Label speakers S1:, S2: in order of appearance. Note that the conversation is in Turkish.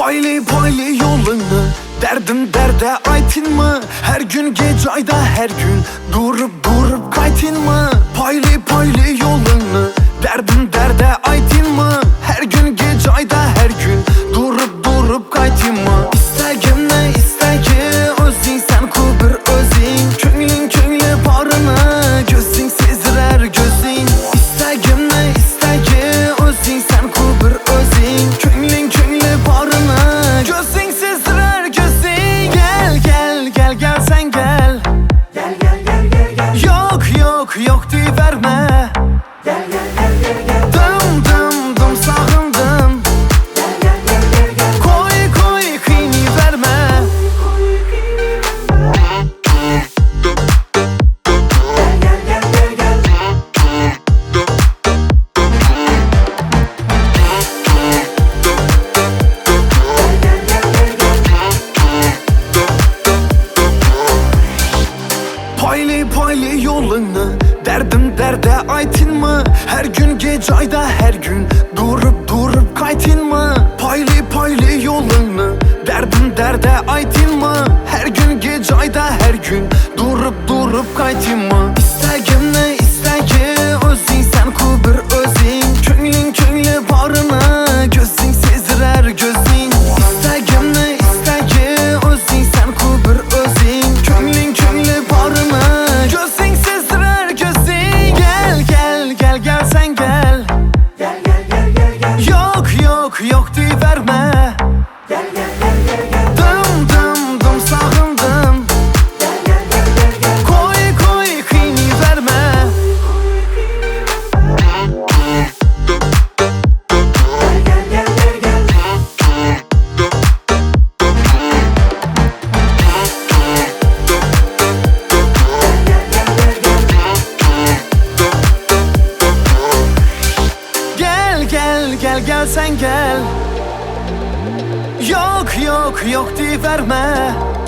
S1: Paylı paylı yolunu, derdim derde aytın mı? Her gün gece ayda her gün durup durup kaytın mı? Paylı paylı yolunu, derdim derde aytın mı? Her gün gece ayda her gün durup durup kaytın mı? İstəgim ne istəgi özün sen kubur özün, köngülün köngülü barını gözün sezdirer gözün. İstəgim ne istəgi özün sen kubur özün, köngülün köngülü barını gözün sezdirer gözün. Gel gel gel gel sen gel.
S2: Gel gel gel gel gel.
S1: Yok yok yok verme.
S2: Gel gel gel gel gel.
S1: Dım dım dım sağındım.
S2: Gel gel gel gel gel.
S1: Koy koy kıyını verme.
S2: Gel gel gel gel gel. Gel gel gel gel gel.
S1: Paylı paylı yolunu, derdim derde aytın mı? Her gün gece ayda her gün durup durup kaytın mı? Paylı paylı yolunu, derdim derde aytın mı? Her gün gece ayda her gün durup durup kaytın mı? İstəgim ne istəgi özün sen kubur özün, köngülün köngülü barını gözün sezdirer gözün. İstəgim ne istəgi özün sen kubur özün, köngülün köngülü barını gözün sezdirer gözün. Gel gel gel gel sen gel.
S2: Gel gel gel gel gel.
S1: Yok yok yok verme.
S2: Gel gel gel gel gel.
S1: Dım dım dım sağındım.
S2: Gel gel gel gel gel.
S1: Koy koy kıyını verme.
S2: Gel gel gel gel gel.
S1: Gel gel gel gel sen gel. Yok yok yok verme.